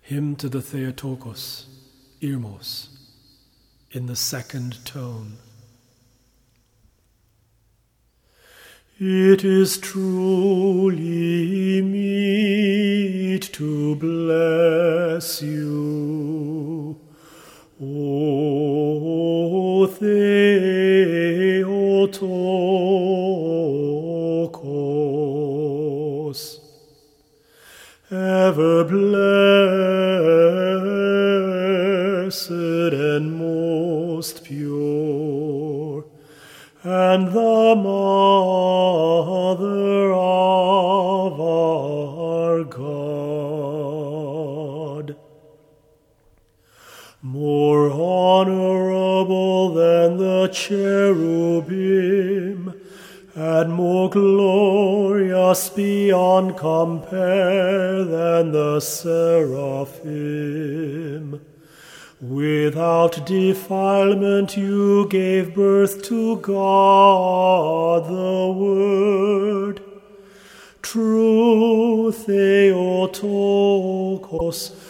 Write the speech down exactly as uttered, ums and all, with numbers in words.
Hymn to the Theotokos, Irmos, in the second tone. It is truly meet to bless you, O Theotokos, ever blessed and most pure, and the Mother of our God, more honorable than the cherubim, and more glorious beyond compare than the seraphim. Without defilement you gave birth to God the Word. True Theotokos, we magnify.